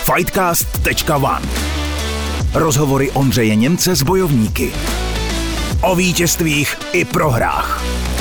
Fightcast.one. Rozhovory Ondřeje Němce s bojovníky. O vítězstvích i prohrách.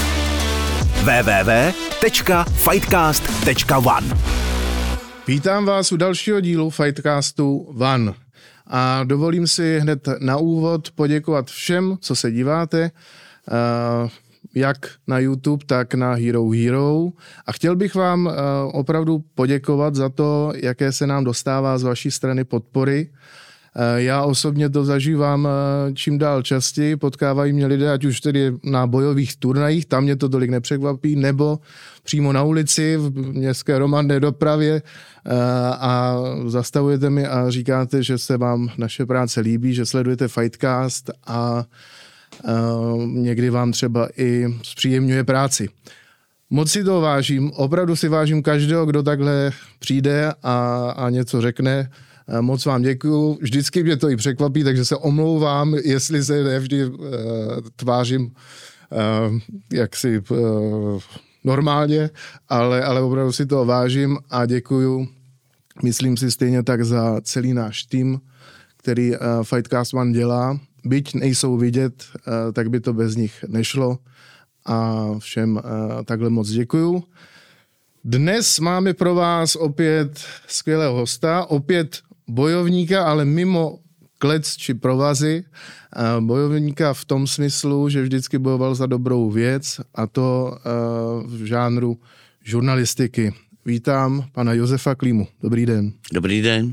www.fightcast.one. Vítám vás u dalšího dílu Fightcastu One. A dovolím si hned na úvod poděkovat všem, co se díváte, jak na YouTube, tak na Hero Hero. A chtěl bych vám opravdu poděkovat za to, jaké se nám dostává z vaší strany podpory. Já osobně to zažívám čím dál častěji, potkávají mě lidé, ať už tedy na bojových turnajích, tam mě to tolik nepřekvapí, nebo přímo na ulici, v městské hromadné dopravě a zastavujete mi a říkáte, že se vám naše práce líbí, že sledujete Fightcast a někdy vám třeba i zpříjemňuje práci. Moc si to vážím, opravdu si vážím každého, kdo takhle přijde a něco řekne. Moc vám děkuju, vždycky mě to i překvapí, takže se omlouvám, jestli se nevždy tvářím jaksi normálně, ale opravdu si to vážím a děkuju. Myslím si stejně tak za celý náš tým, který Fightcast One dělá. Byť nejsou vidět, tak by to bez nich nešlo a všem takhle moc děkuju. Dnes máme pro vás opět skvělého hosta, opět bojovníka, ale mimo klec či provazy. Bojovníka v tom smyslu, že vždycky bojoval za dobrou věc a to v žánru žurnalistiky. Vítám pana Josefa Klímu. Dobrý den. Dobrý den.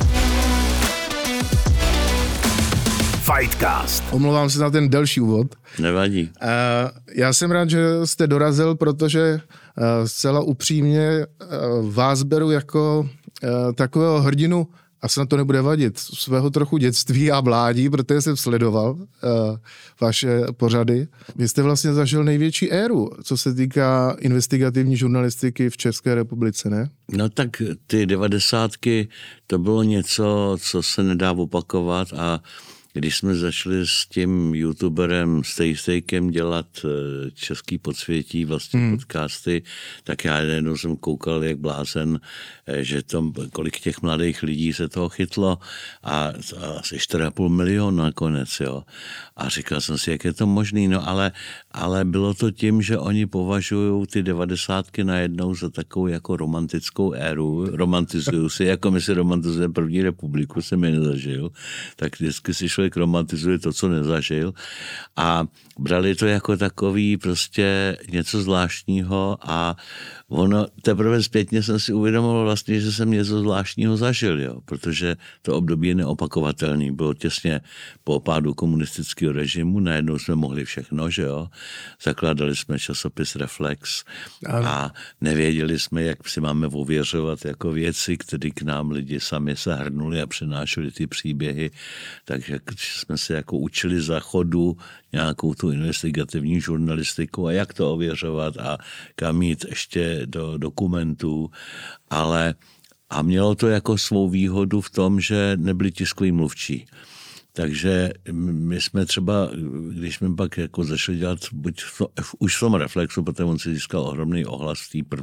Fightcast. Omlouvám se za ten delší úvod. Nevadí. Já jsem rád, že jste dorazil, protože zcela upřímně vás beru jako takového hrdinu, a snad to nebude vadit, svého trochu dětství a mládí, protože jsem sledoval vaše pořady. Vy jste vlastně zažil největší éru, co se týká investigativní žurnalistiky v České republice, ne? No tak ty 90ky, to bylo něco, co se nedá opakovat a když jsme začali s tím youtuberem Stejkem dělat český podsvětí, vlastně podcasty, tak já jednou jsem koukal jak blázen, že tam kolik těch mladých lidí se toho chytlo a asi 4,5 milionu nakonec, jo. A říkal jsem si, jak je to možný, no ale bylo to tím, že oni považují ty 90ky najednou za takovou jako romantickou éru, romantizují si, jako my si romantizujeme první republiku, jsem je nezažil, tak vždycky si člověk romantizuje to, co nezažil a brali to jako takový prostě něco zvláštního a ono teprve zpětně jsem si uvědomil vlastně, že jsem něco zvláštního zažil, jo, protože to období je neopakovatelný, bylo těsně po pádu komunistického režimu, najednou jsme mohli všechno, že jo, zakládali jsme časopis Reflex a nevěděli jsme, jak si máme ověřovat jako věci, které k nám lidi sami se hrnuli a přenášeli ty příběhy, takže jsme se jako učili za chodu nějakou tu investigativní žurnalistiku a jak to ověřovat a kam jít ještě do dokumentů, ale a mělo to jako svou výhodu v tom, že nebyli tiskoví mluvčí. Takže my jsme třeba, když jsme pak jako začali dělat už v tom Reflexu, protože on si získal ohromný ohlas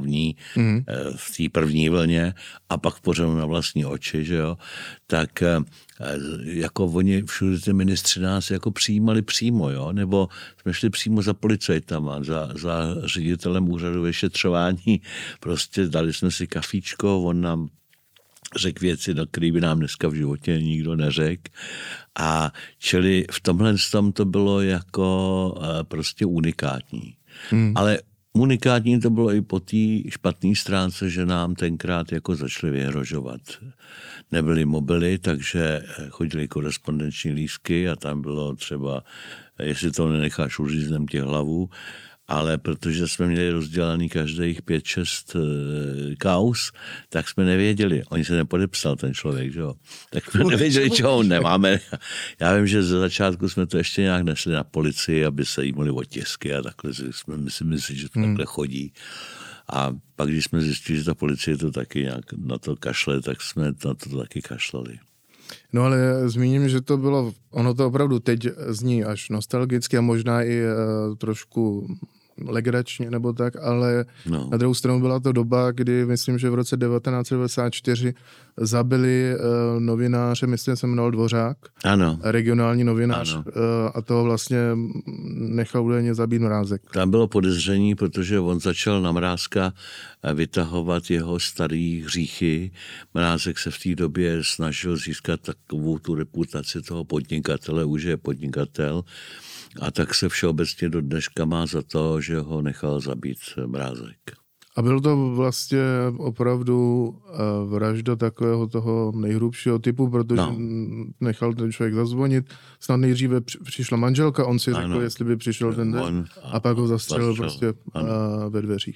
v té první vlně a pak pořád na vlastní oči, že jo, tak jako oni všude ty ministři nás jako přijímali přímo, jo, nebo jsme šli přímo za policajtama, za ředitelem úřadu vyšetřování, prostě dali jsme si kafíčko, on nám řekl věci, na které by nám dneska v životě nikdo neřekl. A čili v tomhle to bylo jako prostě unikátní. Ale unikátní to bylo i po té špatné stránce, že nám tenkrát jako začali vyhrožovat. Nebyly mobily, takže chodili korespondenční lístky a tam bylo třeba, jestli to nenecháš uříznem tě hlavu, ale protože jsme měli rozdělaný každých 5-6 kauz, tak jsme nevěděli. Oni se nepodepsal ten člověk, že jo. Tak jsme nevěděli, čeho nemáme. Já vím, že ze začátku jsme to ještě nějak nesli na policii, aby se jí mohli otisky a takhle jsme mysleli, že to takhle chodí. A pak, když jsme zjistili, že ta policie to taky nějak na to kašle, tak jsme na to taky kašlali. No ale zmíním, že to bylo, ono to opravdu teď zní až nostalgicky a možná i trošku legračně nebo tak, ale na druhou stranu byla to doba, kdy myslím, že v roce 1994 zabili novináře, myslím, se jmenoval Dvořák, regionální novinář, a toho vlastně nechal údajně zabít Mrázek. Tam bylo podezření, protože on začal na Mrázka vytahovat jeho starý hříchy. Mrázek se v té době snažil získat takovou tu reputaci toho podnikatele, už je podnikatel, a tak se všeobecně do dneška má za to, že ho nechal zabít Mrázek. A byl to vlastně opravdu vražda takového toho nejhrubšího typu, protože nechal ten člověk zazvonit. Snad nejdříve přišla manželka, on si řekl, jestli by přišel ten den, a pak ho zastřelil prostě ve dveřích.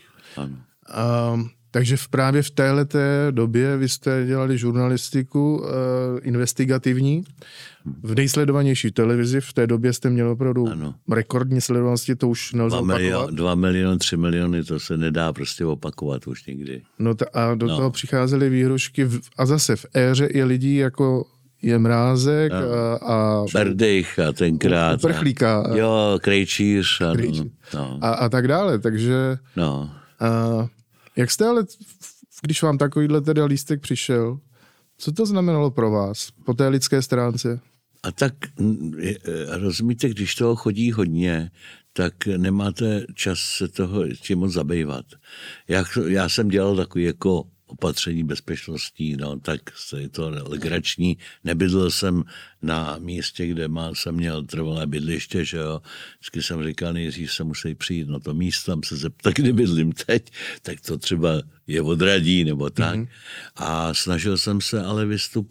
Takže právě v téhleté době vy jste dělali žurnalistiku investigativní v nejsledovanější televizi. V té době jste měli opravdu rekordní sledovanosti, to už nelze opakovat. 2 miliony, 3 miliony, to se nedá prostě opakovat už nikdy. A do toho přicházely výhrušky a zase v éře i lidí jako je Mrázek a Berdych a tenkrát. Uprchlíka. Krejčíř. A tak dále, takže... Jak jste ale, když vám takovýhle teda lístek přišel, co to znamenalo pro vás po té lidské stránce? A tak rozumíte, když toho chodí hodně, tak nemáte čas se toho tím moc zabývat. Já jsem dělal takový jako opatření bezpečnostní, tak je to legrační. Nebydlel jsem na místě, kde jsem měl trvalé bydliště, že jo. Vždycky jsem říkal, nejdřív se musí přijít na to místo, tam se zeptat, kde bydlím teď, tak to třeba je odradí nebo tak. A snažil jsem se ale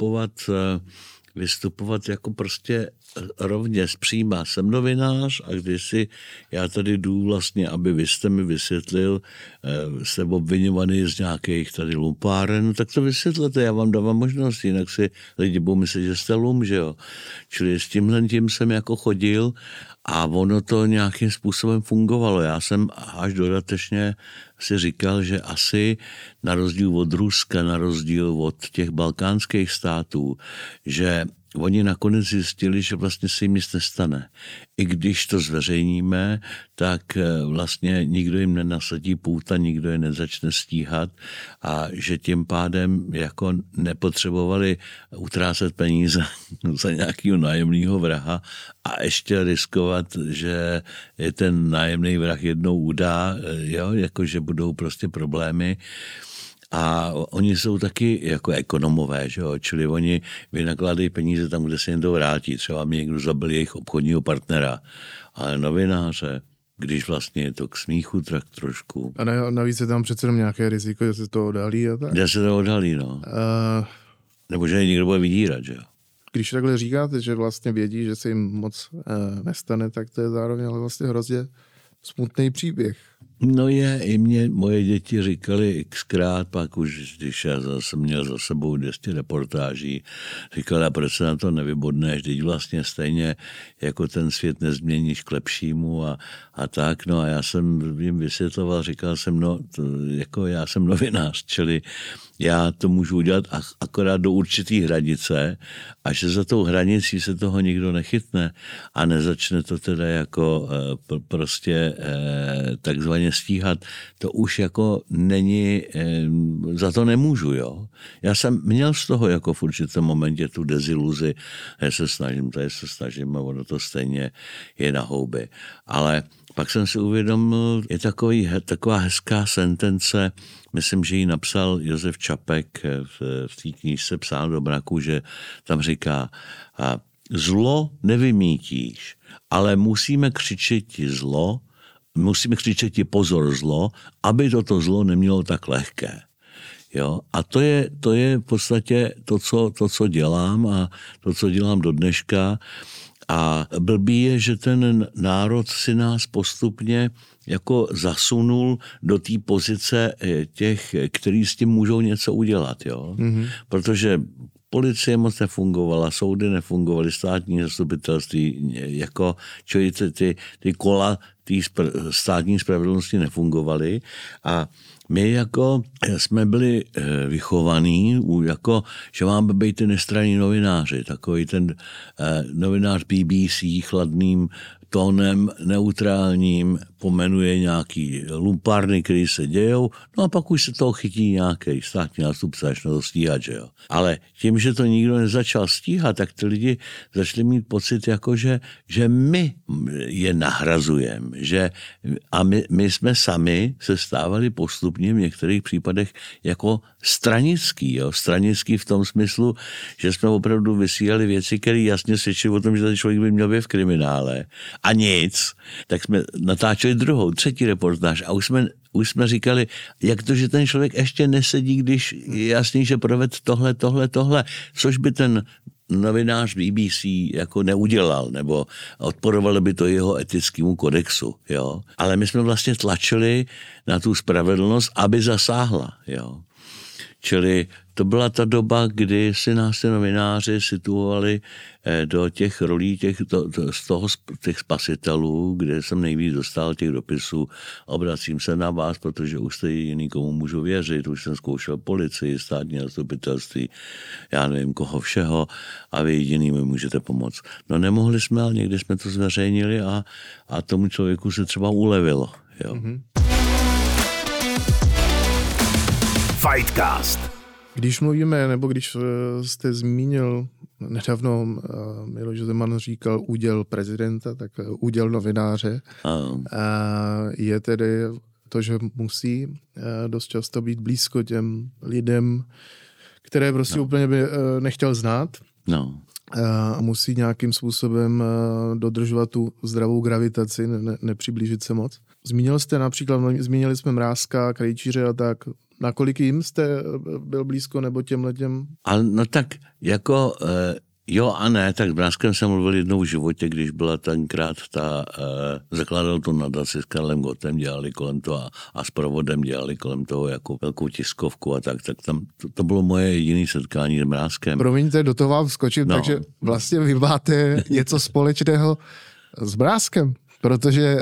vystupovat jako prostě rovně zpříma. Jsem novinář a když já tady jdu vlastně, aby vy jste mi vysvětlil, jste obviňovaný z nějakých tady lumpáren, tak to vysvětlete, já vám dávám možnost, jinak si lidi budou myslet, že jste lum, že jo. Čili s tímhle tím jsem jako chodil a ono to nějakým způsobem fungovalo. Já jsem až dodatečně si říkal, že asi na rozdíl od Ruska, na rozdíl od těch balkánských států, že oni nakonec zjistili, že vlastně se jim nic nestane. I když to zveřejníme, tak vlastně nikdo jim nenasadí pouta, nikdo je nezačne stíhat a že tím pádem jako nepotřebovali utrácet peníze za nějakého nájemného vraha a ještě riskovat, že je ten nájemný vrah jednou udá, jakože budou prostě problémy. A oni jsou taky jako ekonomové, že jo? Čili oni vynakládají peníze tam, kde se jim to vrátí. Třeba mě někdo zabil jejich obchodního partnera. Ale novináře, když vlastně je to k smíchu, tak trošku. A navíc je tam přece nějaké riziko, že se to odhalí a tak? Kde se to odhalí, Nebo že je někdo bude vydírat, že jo? Když takhle říkáte, že vlastně vědí, že se jim moc nestane, tak to je zároveň ale vlastně hrozně smutný příběh. No i mě moje děti říkali xkrát, pak už, když já jsem měl za sebou 200 reportáží, říkali, a proč se na to nevybodneš, teď vlastně stejně jako ten svět nezměníš k lepšímu a tak, a já jsem jim vysvětloval, říkal jsem, jako já jsem novinář, čili já to můžu udělat akorát do určitý hranice a že za tou hranicí se toho nikdo nechytne a nezačne to teda jako prostě takzvaně stíhat, to už jako není, za to nemůžu, jo. Já jsem měl z toho jako v určitém momentě tu deziluzi, já se snažím a ono to stejně je na houby. Ale pak jsem si uvědomil, je taková hezká sentence, myslím, že ji napsal Josef Čapek v té knížce Psán do mraku, že tam říká, zlo nevymítíš, ale musíme křičet ti pozor zlo, aby toto zlo nemělo tak lehké. Jo? A to je v podstatě to, co dělám a to, co dělám do dneška. A blbý je, že ten národ si nás postupně jako zasunul do té pozice těch, kteří s tím můžou něco udělat. Jo? Mm-hmm. Protože policie moc nefungovala, soudy nefungovaly, státní zastupitelství, jako ty kola té státní spravedlnosti nefungovaly a my jako jsme byli vychovaní, jako, že máme být ty nestranní novináři, takový ten novinář BBC chladným tónem neutrálním pomenuje nějaký lumpárny, které se dějou, no a pak už se toho chytí nějaký státní nástupce, až na to stíhat, že jo. Ale tím, že to nikdo nezačal stíhat, tak ty lidi začali mít pocit, jako že my je nahrazujeme, že a my jsme sami se stávali postupně v některých případech jako stranický, jo. Stranický v tom smyslu, že jsme opravdu vysílali věci, které jasně svědčily o tom, že ten člověk by měl být v kriminále a nic, tak jsme natáčeli druhou, třetí reportáž a už jsme říkali, jak to, že ten člověk ještě nesedí, když je jasný, že proved tohle, což by ten novinář BBC jako neudělal, nebo odporovalo by to jeho etickému kodexu, jo. Ale my jsme vlastně tlačili na tu spravedlnost, aby zasáhla, jo. Čili to byla ta doba, kdy si nás ty novináři situovali do těch rolí těch spasitelů, kde jsem nejvíc dostal těch dopisů. Obracím se na vás, protože už jste jediný, komu můžu věřit. Už jsem zkoušel policii, státní zastupitelství, já nevím koho všeho a vy jediný mi můžete pomoct. No nemohli jsme, ale někdy jsme to zveřejnili a tomu člověku se třeba ulevilo. Jo. Mm-hmm. Fightcast. Když mluvíme, nebo když jste zmínil nedávno, Miloš Zeman říkal úděl prezidenta, tak úděl novináře. Je tedy to, že musí dost často být blízko těm lidem, které prostě úplně by nechtěl znát. No. A musí nějakým způsobem dodržovat tu zdravou gravitaci, nepřiblížit se moc. Zmínili jsme Mrázka, Krejčíře a tak. Nakolik jim jste byl blízko nebo těmhletěm? No tak jako jo a ne, tak s Mrázkem jsem mluvil jednou v životě, když byla tenkrát zakládal tu nadaci s Karlem Gottem, dělali kolem toho a s Provodem dělali kolem toho jako velkou tiskovku a tak tam to bylo moje jediné setkání s Mrázkem. Promiňte, do toho vám skočím, takže vlastně vy máte něco společného s Mrázkem. Protože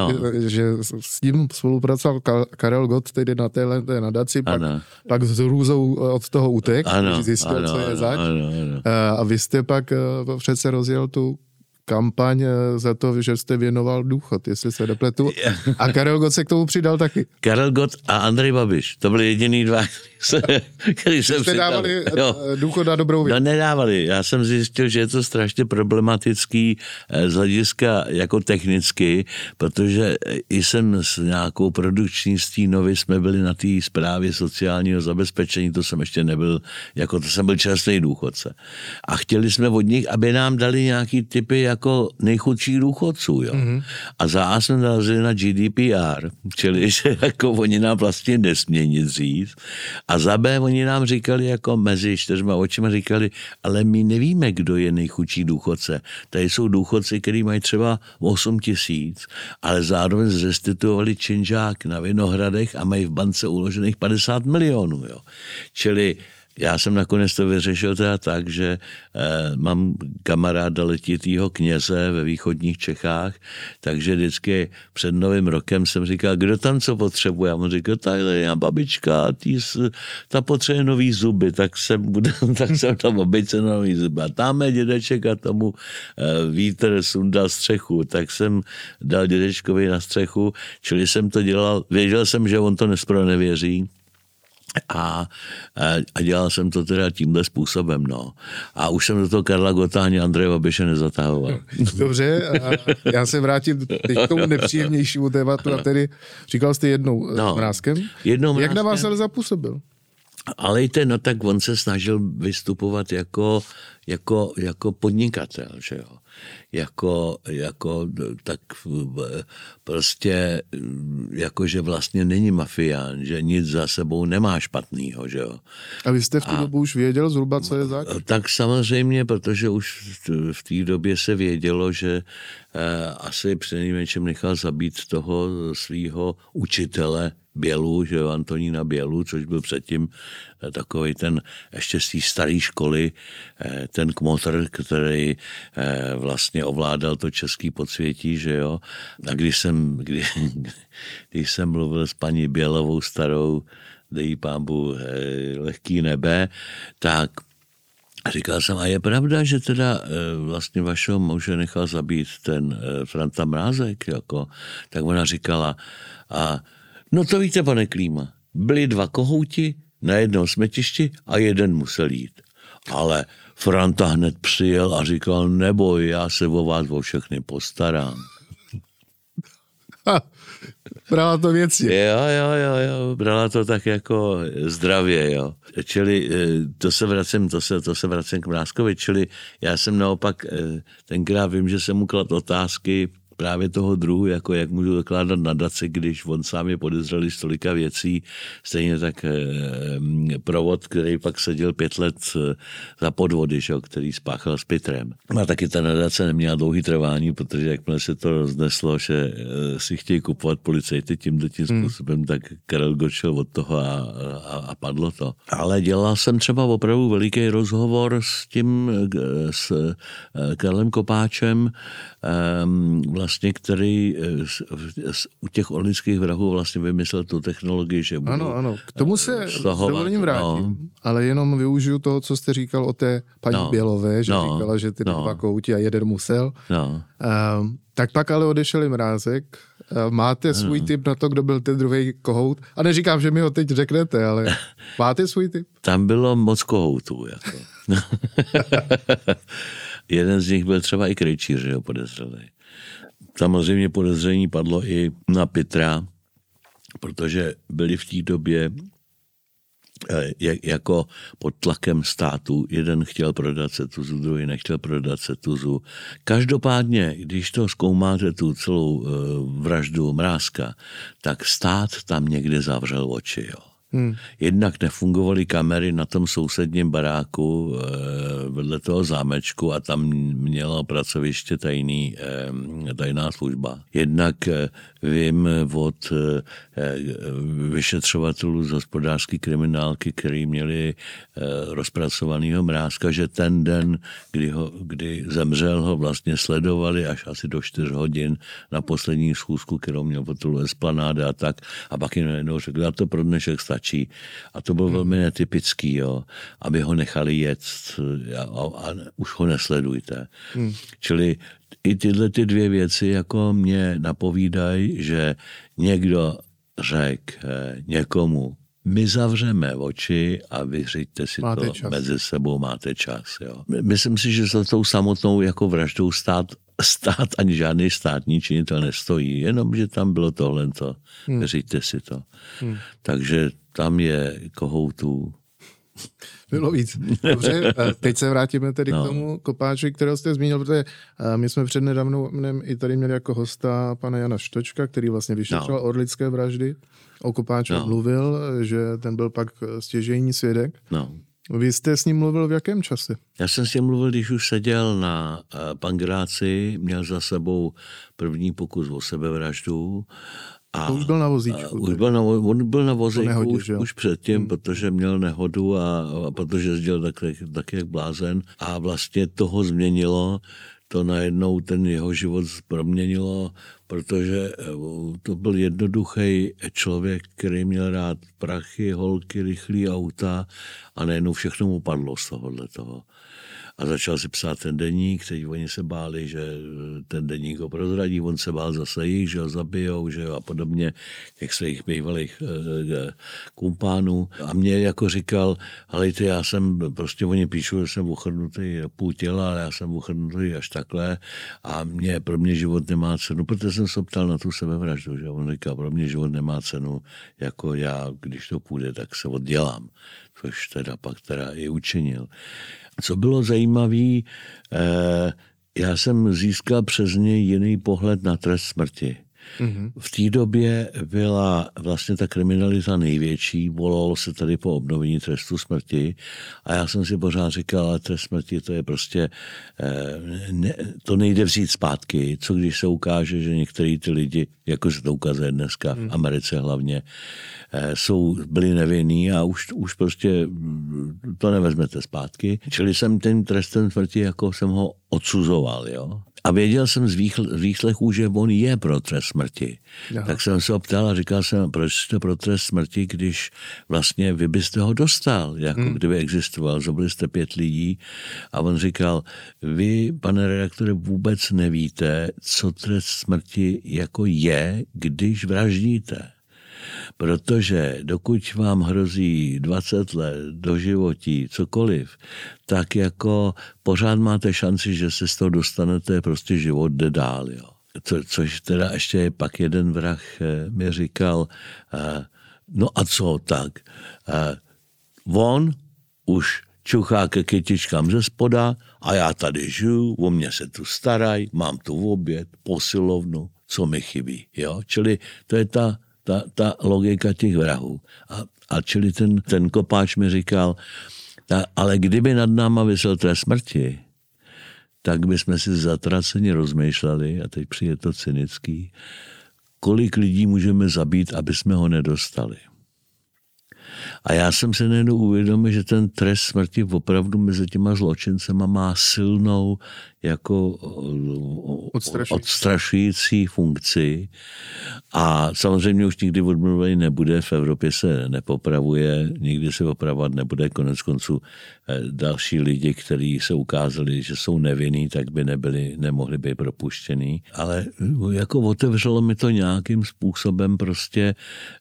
že s ním spolupracoval Karel Gott tedy na téhle nadaci, pak s hrůzou od toho utek, když zjistil, co je zač. A vy jste pak přece rozjel tu kampaň za to, že jste věnoval důchod, jestli se nepletu. A Karel Gott se k tomu přidal taky. Karel Gott a Andrej Babiš, to byli jediný dva, který jsem přidal. Jste dávali důchod na dobrou věc? No nedávali, já jsem zjistil, že je to strašně problematický z hlediska jako technicky, protože jsem s nějakou produkční stínovy jsme byli na té správě sociálního zabezpečení, to jsem ještě nebyl, jako to jsem byl čerstvý důchodce. A chtěli jsme od nich, aby nám dali nějaký typy jako nejchudších důchodců, jo. Mm-hmm. A za A jsme narazili na GDPR, čili že jako oni nám vlastně nesmějí nic říct. A za B oni nám říkali jako mezi 4 očima říkali, ale my nevíme, kdo je nejchudší důchodce. Tady jsou důchodci, kteří mají třeba 8 000, ale zároveň zrestituovali činžák na Vinohradech a mají v bance uložených 50 milionů, jo. Čili já jsem nakonec to vyřešil teda tak, že mám kamaráda letitýho kněze ve východních Čechách, takže vždycky před Novým rokem jsem říkal, kdo tam co potřebuje? A on říkal, tady babička, ta potřebuje nový zuby, tak jsem tam babičce na nový zuby. A tam je dědeček a tomu vítr sundal střechu, tak jsem dal dědečkovi na střechu, čili jsem to dělal, věděl jsem, že on to nevěří. A dělal jsem to teda tímhle způsobem, no. A už jsem do toho Karla Gotta ani Andreje Babiše nezatahoval. Dobře, a já se vrátím teď k tomu nepříjemnějšímu tématu a tedy říkal jste jednou Mrázkem. Jak na vás ale zapůsobil? Ale no tak on se snažil vystupovat jako podnikatel, že jo. Jako tak prostě jako, že vlastně není mafián, že nic za sebou nemá špatnýho, že jo. A vy jste v tu dobu už věděl zhruba, co je zač? Tak samozřejmě, protože už v té době se vědělo, že asi přinejmenším nechal zabít toho svýho učitele Bělu, že jo, Antonína Bělu, což byl předtím takový ten ještě z té staré školy, ten kmotr, který vlastně ovládal to český podsvětí, že jo. A když jsem mluvil s paní Bělovou starou, dej pánbu lehký nebe, tak říkal jsem, a je pravda, že teda vlastně vašeho muže nechal zabít ten Franta Mrázek, jako, tak ona říkala, no to víte, pane Klíma, byli 2 kohouti na jednom smetišti a jeden musel jít. Ale Franta hned přijel a říkal, neboj, já se o vás o všechny postarám. Brala to věci. Jo, brala to tak jako zdravě, jo. Čili to se vracím k Mrázkovi, čili já jsem naopak tenkrát vím, že jsem mu kladl otázky právě toho druhu, jako jak můžu dokládat nadaci, když on sám je podezřelý z tolika věcí, stejně tak provod, který pak seděl 5 let za podvody, že, který spáchal s Pitrem. A taky ta nadace neměla dlouhý trvání, protože jakmile se to rozneslo, že si chtějí kupovat policajty tímto způsobem, tak Karel Gott šel od toho a padlo to. Ale dělal jsem třeba opravdu veliký rozhovor s Karlem Kopáčem, vlastně, který u těch orlických vrahů vlastně vymyslel tu technologii, že Ano, k tomu se s dovolením vrátím, ale jenom využiju toho, co jste říkal o té paní Bělové, že říkala, že ty 2 kohouti a jeden musel. Tak pak ale odešel i Mrázek. Máte svůj tip na to, kdo byl ten druhý kohout? A neříkám, že mi ho teď řeknete, ale máte svůj tip? Tam bylo moc kohoutů, jako. Jeden z nich byl třeba i Krejčíř, že ho podezřelý. Samozřejmě podezření padlo i na Pitra, protože byli v té době jako pod tlakem státu. Jeden chtěl prodat Setuzu, druhý nechtěl prodat Setuzu. Každopádně, když to zkoumáte tu celou vraždu Mrázka, tak stát tam někde zavřel oči, jo. Jednak nefungovaly kamery na tom sousedním baráku vedle toho zámečku a tam měla pracoviště tajná služba. Jednak vím od vyšetřovatelů z hospodářské kriminálky, který měli rozpracovanýho Mrázka, že ten den, kdy zemřel, ho vlastně sledovali až asi do 4 hodin na poslední schůzku, kterou měl po tu Esplanáde a tak. A pak jim najednou řekl, a to pro dnešek stačí. A to bylo velmi netypický, jo, aby ho nechali jet a už ho nesledujte. Čili i tyhle 2 věci jako mě napovídají, že někdo řekl někomu, my zavřeme oči a vyřiďte si máte to čas. Mezi sebou, máte čas. Jo. Myslím si, že za tou samotnou jako vraždou stát ani žádný státní činitel nestojí, jenom, že tam bylo tohleto. Vyřiďte si to. Takže tam je kohoutů. Bylo víc. Dobře, teď se vrátíme tedy k tomu Kopáči, kterého jste zmínil, protože my jsme přednedávnem i tady měli jako hosta pana Jana Štočka, který vlastně vyšetřoval orlické vraždy. O Kopáči mluvil, že ten byl pak stěžejní svědek. Vy jste s ním mluvil v jakém čase? Já jsem s ním mluvil, když už seděl na Pangráci, měl za sebou první pokus o sebevraždu. A to už byl na vozíčku. On byl na vozíčku už předtím, protože měl nehodu a protože jezdil taky jak blázen. A vlastně toho změnilo, to najednou ten jeho život proměnilo, protože to byl jednoduchý člověk, který měl rád prachy, holky, rychlý auta a najednou všechno mu padlo z tohohle toho. A začal si psát ten deník, teď oni se báli, že ten deník ho prozradí, on se bál zase jich, že ho zabijou, že jo, a podobně, těch svých bývalých kumpánů. A mě jako říkal, ale já jsem, prostě oni píšou, že jsem uchrnutý půl těla, ale já jsem uchrnutý až takhle a pro mě život nemá cenu, protože jsem se ptal na tu sebevraždu, že on říkal, pro mě život nemá cenu, jako já, když to půjde, tak se oddělám, což teda pak i učinil. Co bylo zajímavé, já jsem získal přes něj jiný pohled na trest smrti. V té době byla vlastně ta kriminalita největší, volalo se tady po obnovení trestu smrti a já jsem si pořád říkal, ale trest smrti to je prostě, to nejde vzít zpátky, co když se ukáže, že některý ty lidi, jako se to ukazuje dneska v Americe hlavně, byli nevinní a už prostě to nevezmete zpátky. Čili jsem ten trestem smrti, jako jsem ho odsuzoval, jo. A věděl jsem z výslechů, že on je pro trest smrti. Aha. Tak jsem se ho ptal a říkal jsem, proč jste pro trest smrti, když vlastně vy byste ho dostal, jako kdyby existoval. Zabili jste 5 lidí a on říkal, vy, pane redaktore, vůbec nevíte, co trest smrti jako je, když vraždíte. Protože dokud vám hrozí 20 let doživotí, cokoliv, tak jako pořád máte šanci, že se z toho dostanete, prostě život jde dál. Jo. Což teda ještě pak jeden vrah mi říkal, no a co tak? On už čuchá ke kytičkám ze spoda a já tady žiju, o mě se tu starají, mám tu oběd, posilovnu, co mi chybí. Jo? Čili to je ta logika těch vrahů. A čili ten kopáč mi říkal, ale kdyby nad náma visel trest smrti, tak bychom si zatraceně rozmýšleli, a teď přijde to cynický, kolik lidí můžeme zabít, aby jsme ho nedostali. A já jsem se najednou uvědomil, že ten trest smrti opravdu mezi těma zločincema má silnou jako odstrašující funkci. A samozřejmě už nikdy odmluvený nebude, v Evropě se nepopravuje, nikdy se opravovat nebude, konec konců další lidi, kteří se ukázali, že jsou nevinní, tak by nemohli být propuštění. Ale jako otevřelo mi to nějakým způsobem prostě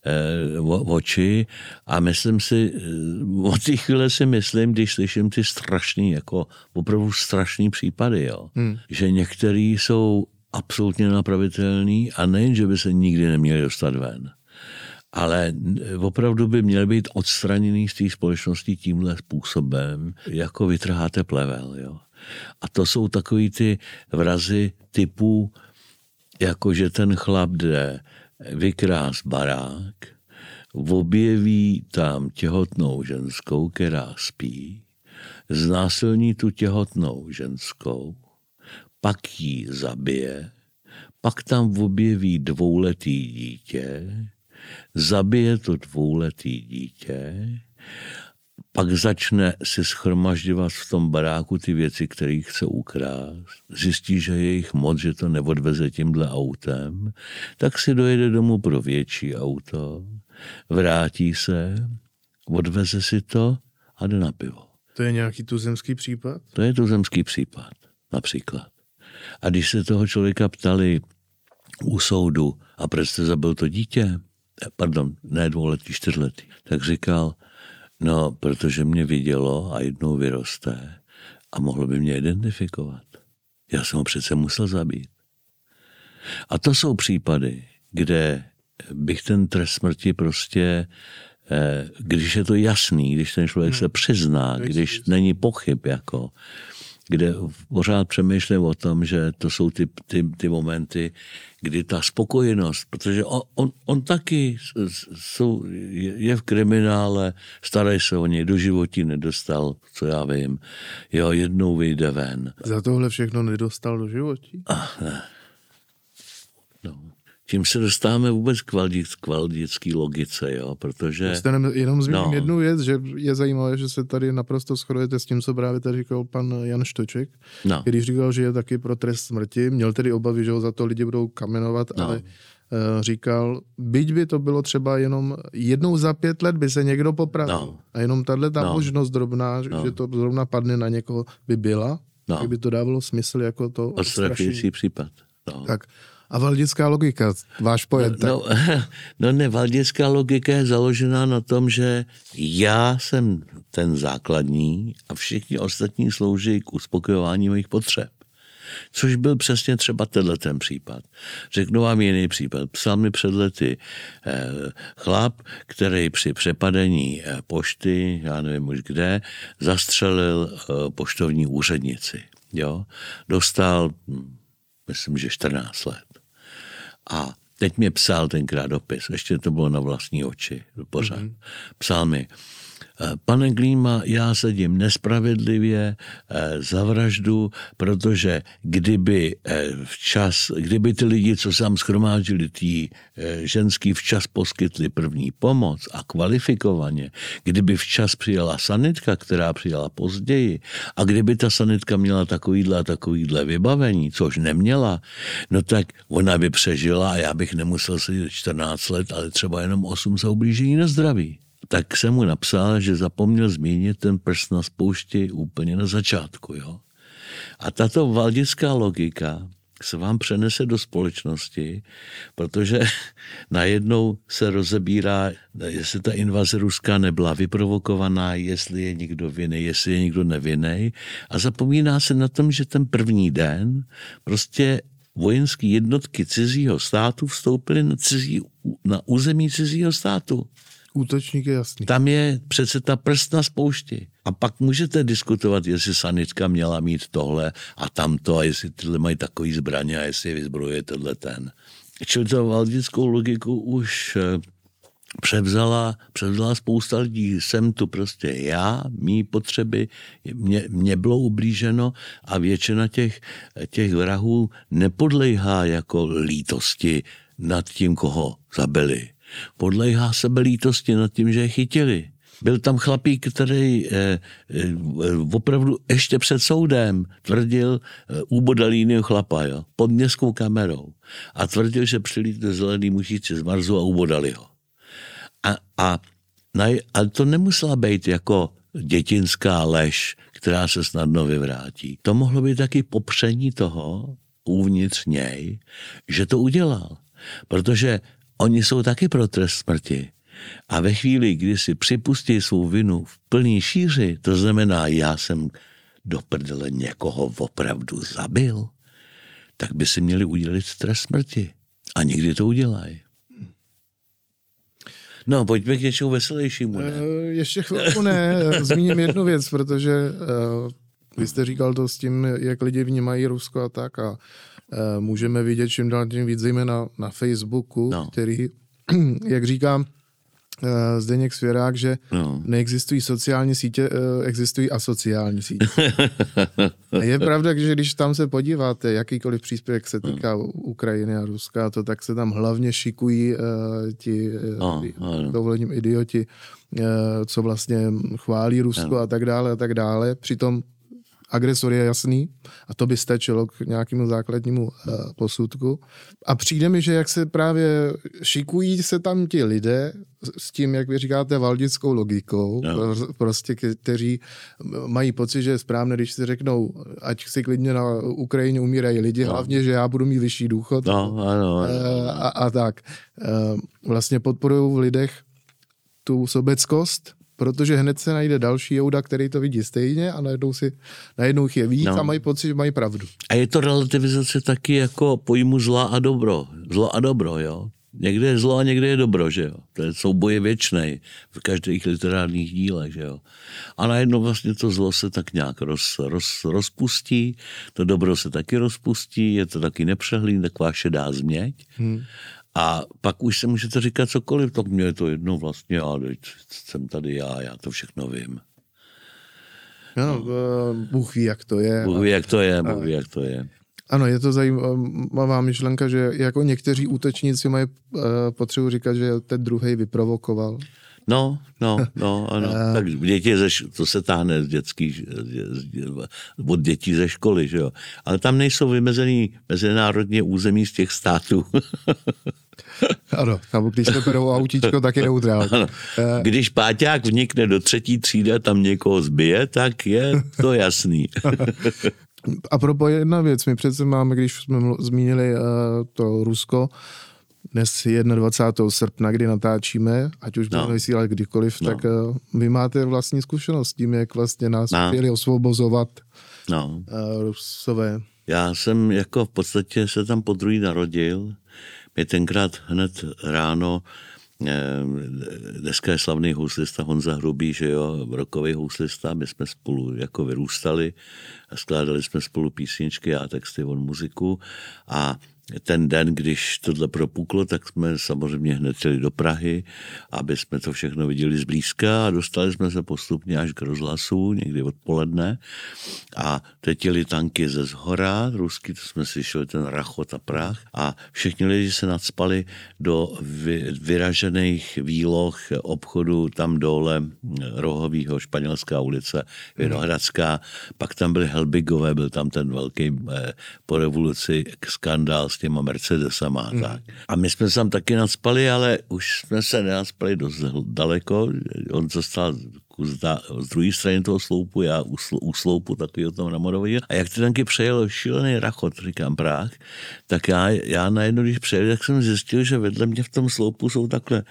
oči a myslím si, od té chvíle si myslím, když slyším ty strašný, jako opravdu strašný případy, jo, že některý jsou absolutně napravitelný a nejen, že by se nikdy neměli dostat ven, ale opravdu by měl být odstraněný z té společnosti tímhle způsobem, jako vytrháte plevel. Jo. A to jsou takový ty vrazy typu, jako že ten chlap jde vykrást barák, objeví tam těhotnou ženskou, která spí, znásilní tu těhotnou ženskou, pak ji zabije, pak tam objeví 2letý dítě, zabije to 2letý dítě, pak začne si shromažďovat v tom baráku ty věci, které chce ukrást, zjistí, že je jich moc, že to neodveze tímhle autem, tak si dojede domů pro větší auto, vrátí se, odveze si to a jde na pivo. To je nějaký tuzemský případ? To je tuzemský případ, například. A když se toho člověka ptali u soudu, a proč jste zabil to dítě? Pardon, ne 2letý, 4letý. Tak říkal, no, protože mě vidělo a jednou vyroste a mohlo by mě identifikovat. Já jsem ho přece musel zabít. A to jsou případy, kde bych ten trest smrti prostě, když je to jasný, když ten člověk se přizná, když není pochyb, jako, kde pořád přemýšlím o tom, že to jsou ty momenty, kdy ta spokojenost, protože on taky je v kriminále, starají se o něj, do životí nedostal, co já vím, jo, jednou vyjde ven. Za tohle všechno nedostal do životí? Ne. No. Tím se dostáváme vůbec k valdické logice, jo, protože... Jenom zmíním jednu věc, že je zajímavé, že se tady naprosto shodujete s tím, co právě tady říkal pan Jan Štoček, když říkal, že je taky pro trest smrti, měl tedy obavy, že ho za to lidi budou kamenovat, ale říkal, byť by to bylo třeba jenom jednou za 5 let by se někdo popravil a jenom tato možnost drobná, že to zrovna padne na někoho, by byla, tak by to dávalo smysl jako to odstrašující případ. Tak. A valdická logika, váš pojem. Ne, valdická logika je založená na tom, že já jsem ten základní a všichni ostatní slouží k uspokojování mých potřeb. Což byl přesně třeba ten případ. Řeknu vám jiný případ. Psal mi před lety chlap, který při přepadení pošty, já nevím už kde, zastřelil poštovní úřednici. Jo? Dostal, myslím, že 14 let. A teď mě psal tenkrát dopis, ještě to bylo na vlastní oči, pořád. Psal mi, pane Klíma, já sedím nespravedlivě za vraždu, protože kdyby ty lidi, co sám schromáždili, tí ženský včas poskytli první pomoc a kvalifikovaně, kdyby včas přijela sanitka, která přijela později, a kdyby ta sanitka měla takovýhle vybavení, což neměla, no tak ona by přežila a já bych nemusel sedět 14 let, ale třeba jenom 8 za ublížení na zdraví. Tak jsem mu napsal, že zapomněl zmínit ten prst na spoušti úplně na začátku. Jo? A tato valdická logika se vám přenese do společnosti, protože najednou se rozebírá, jestli ta invaze ruská nebyla vyprovokovaná, jestli je někdo vinný, jestli je někdo nevinný. A zapomíná se na tom, že ten první den prostě vojenské jednotky cizího státu vstoupily na území cizího státu. Útočník je jasný. Tam je přece ta prst na spoušti. A pak můžete diskutovat, jestli sanitka měla mít tohle a tamto, a jestli tyhle mají takový zbraně a jestli je vyzbrojuje tenhle ten. Čili to valdickou logiku už převzala spousta lidí. Jsem tu prostě já, mý potřeby, mě bylo ublíženo a většina těch vrahů nepodléhá jako lítosti nad tím, koho zabili. Podléhá sebelítosti nad tím, že je chytili. Byl tam chlapík, který opravdu ještě před soudem tvrdil, ubodal jinýho chlapa, jo, pod městskou kamerou. A tvrdil, že přilítli zelený mužici z Marsu a ubodali ho. A to nemusela být jako dětinská lež, která se snadno vyvrátí. To mohlo být taky popření toho uvnitř něj, že to udělal. Protože oni jsou taky pro trest smrti. A ve chvíli, kdy si připustí svou vinu v plný šíři, to znamená, já jsem do prdele někoho opravdu zabil, tak by si měli udělit trest smrti. A nikdy to udělají. No, pojďme k něčemu veselějšímu, ne? Ještě chvilku ne. Zmíním jednu věc, protože vy jste říkal to s tím, jak lidi vnímají Rusko a tak, a můžeme vidět čím dál tím víc, zejména na Facebooku, který, jak říkám Zdeněk Svěrák, že neexistují sociální sítě, existují asociální sítě. A je pravda, že když tam se podíváte, jakýkoliv příspěvek se týká Ukrajiny a Ruska, tak se tam hlavně šikují ti dovolením idioti, co vlastně chválí Rusko a tak dále. Přitom agresor je jasný a to by stačilo k nějakému základnímu posudku. A přijde mi, že jak se právě šikují se tam ti lidé s tím, jak vy říkáte, valdickou logikou, prostě, kteří mají pocit, že je správné, když si řeknou, ať si klidně na Ukrajině umírají lidi, hlavně, že já budu mít vyšší důchod. A tak. Vlastně podporují v lidech tu sobeckost, protože hned se najde další jouda, který to vidí stejně a najednou je víc a mají pocit, že mají pravdu. A je to relativizace taky jako pojmu zla a dobro. Zlo a dobro, jo. Někde je zlo a někde je dobro, že jo. To je souboje věčnej v každých literárních dílech, že jo. A najednou vlastně to zlo se tak nějak rozpustí, to dobro se taky rozpustí, je to taky nepřehlídný, taková šedá změť. A pak už se můžete říkat cokoliv, tak mě je to jedno vlastně, a jsem tady já to všechno vím. No, Bůh ví, jak to je. Bůh ví, jak to je. Ano, je to zajímavá myšlenka, že jako někteří útočníci mají potřebu říkat, že ten druhej vyprovokoval. No, ano. Tak děti to se táhne od dětí ze školy, že jo. Ale tam nejsou vymezený mezinárodně území z těch států. Ano, tam když se berou autíčko, tak je neutrální. Když páťák vnikne do 3. třídy a tam někoho zbije, tak je to jasný. A propos jedna věc, my přece máme, když jsme zmínili to Rusko, dnes 21. srpna, kdy natáčíme, ať už budeme vysílat kdykoliv, tak vy máte vlastní zkušenost s tím, jak vlastně nás chtěli osvobozovat Rusové. Já jsem jako v podstatě se tam podruhý narodil. Mě tenkrát hned ráno, dneska je slavný houslista Honza Hrubý, že jo, rockový houslista, my jsme spolu jako vyrůstali a skládali jsme spolu písničky a texty, on muziku, a ten den, když tohle propuklo, tak jsme samozřejmě hned jeli do Prahy, aby jsme to všechno viděli zblízka a dostali jsme se postupně až k rozhlasu, někdy odpoledne. A teď jeli tanky ze zhora, ruský, to jsme slyšeli ten rachot a prach a všichni lidi se nadspali do vyražených výloh obchodu tam dole Rohovýho, Španělská ulice, Vinohradská, pak tam byli Helbigové, byl tam ten velký po revoluci skandál s těma Mercedesama. Tak. A my jsme se tam taky nadspali, ale už jsme se nenadspali dost daleko. On zostal z druhé strany toho sloupu, já u sloupu takového tam na Moravě. A jak ty tanky přejel šílený rachot, říkám Prah, tak já najednou, když přejel, tak jsem zjistil, že vedle mě v tom sloupu jsou takhle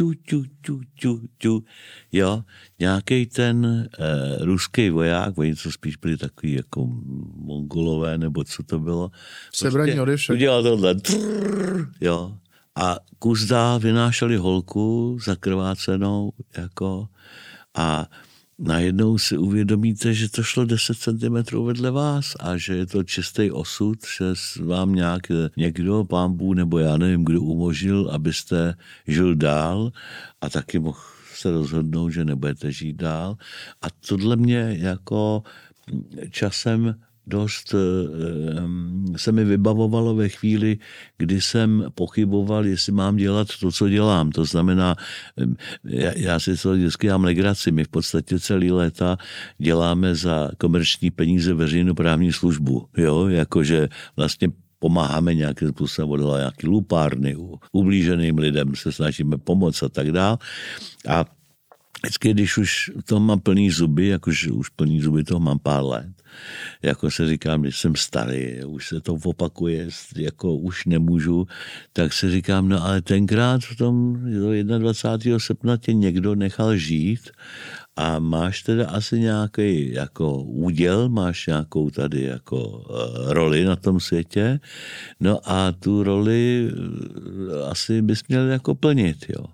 jo, nějaký ten ruský voják, oni co spíš byli takový jako Mongolové, nebo co to bylo. Sebraní odevšak. Udělal tohle, jo. A kus dál vynášeli holku zakrvácenou, jako, a najednou si uvědomíte, že to šlo 10 cm vedle vás a že je to čistý osud, že vám nějak někdo, pán Bůh, nebo já nevím, kdo umožnil, abyste žil dál a taky mohl se rozhodnout, že nebudete žít dál. A tohle mě jako časem dost se mi vybavovalo ve chvíli, kdy jsem pochyboval, jestli mám dělat to, co dělám. To znamená, já si to vždycky dám legraci. My v podstatě celý léta děláme za komerční peníze veřejnoprávní službu. Jo? Jakože vlastně pomáháme nějakým způsobem, oddělat nějaký lupárny, ublíženým lidem se snažíme pomoct a tak dál. A vždycky, když už to mám plný zuby, jakože už plný zuby toho mám pár let, jako se říkám, když jsem starý, už se to opakuje, jako už nemůžu, tak se říkám, no ale tenkrát v tom 21. srpna tě někdo nechal žít a máš teda asi nějaký jako úděl, máš nějakou tady jako roli na tom světě, no a tu roli asi bys měl jako plnit, jo.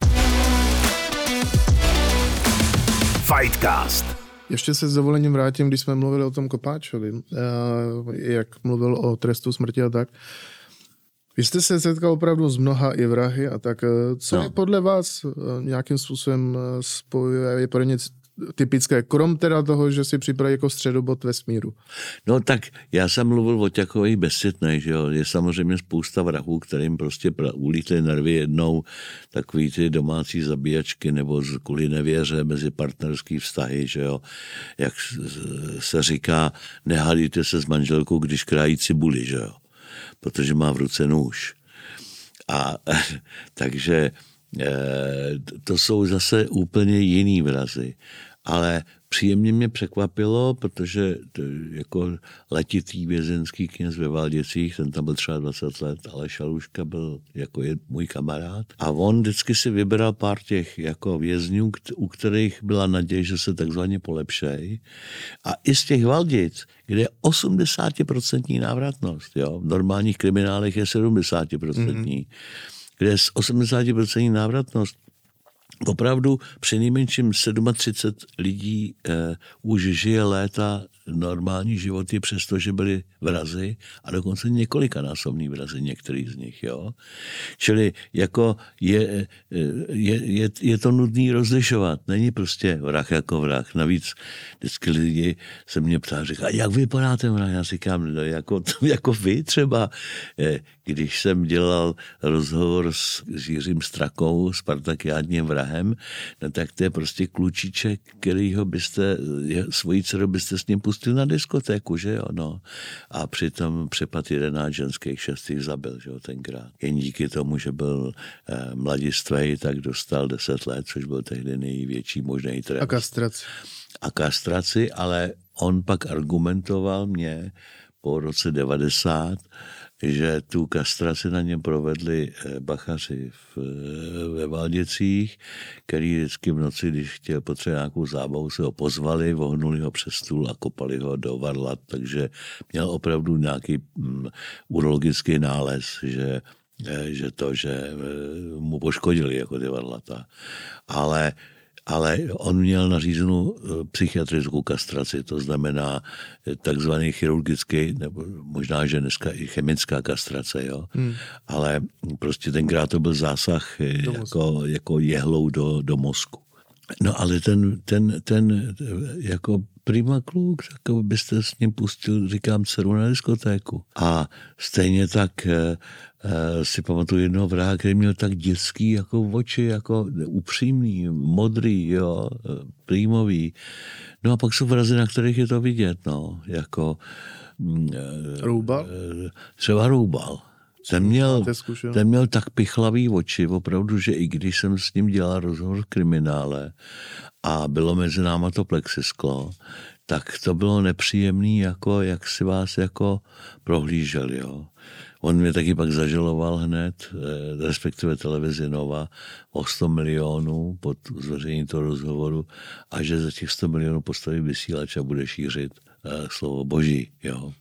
Fightcast. Ještě se s dovolením vrátím, když jsme mluvili o tom Kopáčovi, jak mluvil o trestu smrti a tak. Vy jste se setkal opravdu s mnoha i vrahy a tak. Co je podle vás nějakým způsobem spojuje, je pro ně typické, krom teda toho, že si připraví jako středobod vesmíru? No tak já jsem mluvil o takových bezcitných, že jo. Je samozřejmě spousta vrahů, kterým prostě ulítly nervy jednou, takový ty domácí zabíjačky nebo kvůli nevěře mezi partnerský vztahy, že jo. Jak se říká, nehádejte se s manželkou, když krájí cibuli, že jo. Protože má v ruce nůž. A takže to jsou zase úplně jiný vrazy. Ale příjemně mě překvapilo, protože jako letitý vězenský kněz ve Valděcích, ten tam byl třeba 20 let, ale Šaluška byl jako můj kamarád. A on vždycky si vybral pár těch jako vězňů, u kterých byla naděje, že se takzvaně polepšej. A i z těch Valděc, kde je 80% návratnost, jo, v normálních kriminálech je 70%, kde je 80% návratnost, opravdu přinejmenším 37 lidí už žije léta normální životy, přestože byli vrazi a dokonce několikanásobný vrazi některý z nich. Jo? Čili jako je to nutný rozlišovat. Není prostě vrah jako vrah. Navíc vždycky lidi se mě ptá, říká, jak vypadá ten vrah? Já říkám, no, jako vy třeba. Když jsem dělal rozhovor s Jiřím Strakou, spartakiádním vrahem, no tak to je prostě klučiček, kterýho byste, svojí dceru byste s ním pustil na diskotéku, že jo, no. A přitom přepad 11 ženských, 6 jich zabil, že jo, tenkrát. Jen díky tomu, že byl mladistvej, tak dostal 10 let, což byl tehdy největší možný trest. A kastraci, ale on pak argumentoval mě po roce 90, že tu kastraci na něm provedli bachaři ve Valděcích, který vždycky v noci, když potřeboval nějakou zábavu, se ho pozvali, vohnuli ho přes stůl a kopali ho do varlat, takže měl opravdu nějaký urologický nález, že mu poškodili jako ty varlata. Ale Ale on měl nařízenou psychiatrickou kastraci, to znamená takzvaný chirurgický, nebo možná, že dneska i chemická kastrace, jo. Ale prostě tenkrát to byl zásah jako jehlou do mozku. No ale ten jako prima kluk, tak byste s ním pustil, říkám, dceru na diskotéku. A stejně tak si pamatuju jednoho vraha, který měl tak dětský jako oči, jako upřímný, modrý, jo, prýmový. No a pak jsou vrazy, na kterých je to vidět, no, jako Roubal? Třeba Roubal. Ten měl tak pichlavý oči, opravdu, že i když jsem s ním dělal rozhovor v Kriminále a bylo mezi náma to plexisklo, tak to bylo nepříjemný, jako jak si vás jako prohlížel, jo. On mě taky pak zažaloval hned, respektive televizi Nova, o 100 milionů pod zveřejnění toho rozhovoru a že za těch 100 milionů postaví vysílač a bude šířit slovo Boží, jo.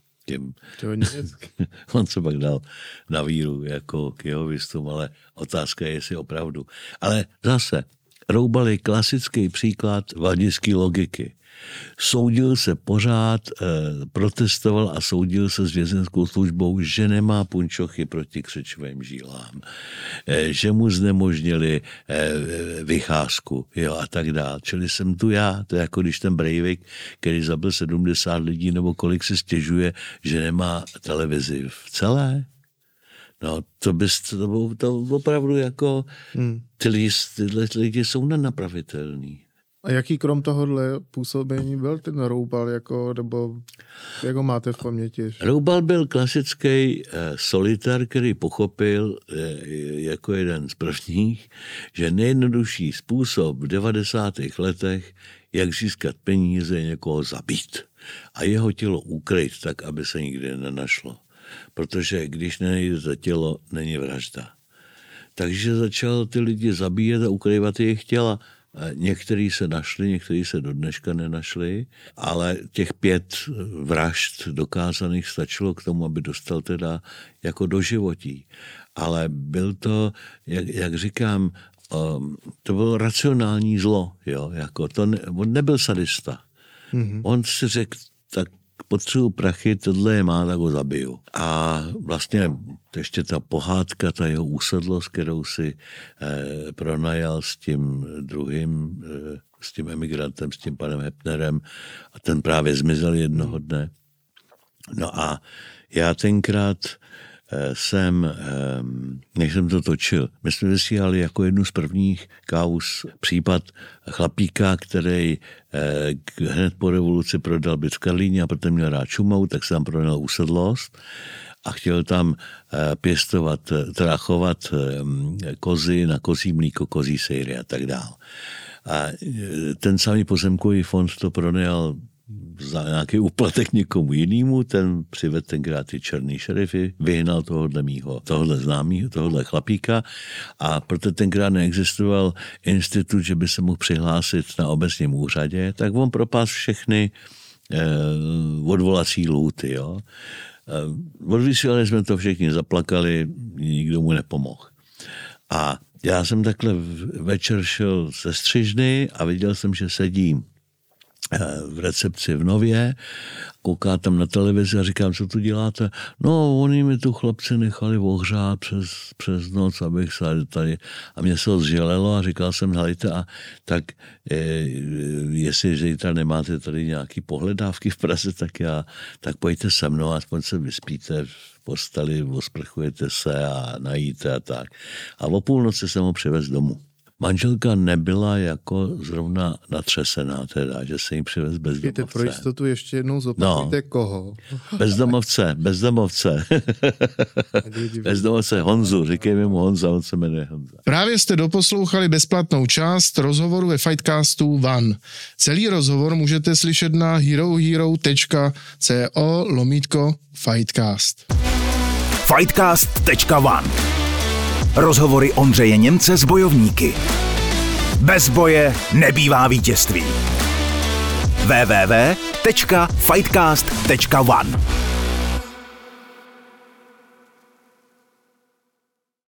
On se pak dal na víru jako k jehovistům, ale otázka je, jestli opravdu. Ale zase, Roubal je klasický příklad valdické logiky. Soudil se pořád, protestoval a soudil se s vězenskou službou, že nemá punčochy proti křečovým žílám, že mu znemožnili vycházku, jo, a tak dále. Čili jsem tu já, to je jako když ten Breivik, který zabil 70 lidí, nebo kolik se stěžuje, že nemá televizi v celé. No, to opravdu jako ty lidi jsou nenapravitelný. A jaký krom tohohle působení byl ten Roubal, jako, nebo jak ho máte v paměti? Roubal byl klasický solitér, který pochopil jako jeden z prvních, že nejjednodušší způsob v 90. letech, jak získat peníze, je někoho zabít. A jeho tělo ukryt tak, aby se nikdy nenašlo. Protože když nenajdete tělo, není vražda. Takže začal ty lidi zabíjet a ukrývat jejich těla. Některý se našli, některý se do dneška nenašli, ale těch 5 vražd dokázaných stačilo k tomu, aby dostal teda jako doživotí. Ale byl to, jak říkám, to bylo racionální zlo, jo, jako on nebyl sadista. On si řekl, tak potřebuji prachy, tohle je má, tak ho zabiju. A vlastně ještě ta pohádka, ta jeho úsedlost, kterou si pronajal s tím druhým, s tím emigrantem, s tím panem Hepnerem, a ten právě zmizel jednoho dne. No a já tenkrát než jsem to točil, my jsme vysílali jako jednu z prvních kauz případ chlapíka, který hned po revoluci prodal byt v Karlíně a protože měl rád Šumavu, tak se tam prodal úsedlost a chtěl tam pěstovat, teda chovat kozy na kozí mlíko, kozí sejry a tak dál. A ten samý pozemkový fond to pronajal za nějaký úplatek někomu jinému, ten přivedl tenkrát ty černý šerify, vyhnal tohohle známýho, tohohle chlapíka a protože tenkrát neexistoval institut, že by se mohl přihlásit na obecním úřadě, tak on propásl všechny odvolací lhůty, jo. Odvysílali jsme to všichni, zaplakali, nikdo mu nepomohl. A já jsem takhle večer šel ze střižny a viděl jsem, že sedí v recepci v Nově, kouká tam na televizi a říkám, co tu děláte? No, oni mi tu chlapci nechali ohřát přes noc, abych se tady... A mě se ho zželelo a říkal jsem, helejte, a tak jestli zítra nemáte tady nějaký pohledávky v Praze, tak pojďte se mnou, aspoň se vyspíte v posteli, osprchujete se a najíte a tak. A o půlnoci jsem ho přivez domů. Manželka nebyla jako zrovna natřesená teda, že se jim přivez bezdomovce. Pro jistotu ještě jednou zopakujte koho. Bezdomovce. Bezdomovce Honzu, říkejme mu Honza, on se jmenuje Honza. Právě jste doposlouchali bezplatnou část rozhovoru ve Fightcastu One. Celý rozhovor můžete slyšet na herohero.co/Fightcast. Fightcast.one. Rozhovory Ondřeje Němce s bojovníky. Bez boje nebývá vítězství. www.fightcast.one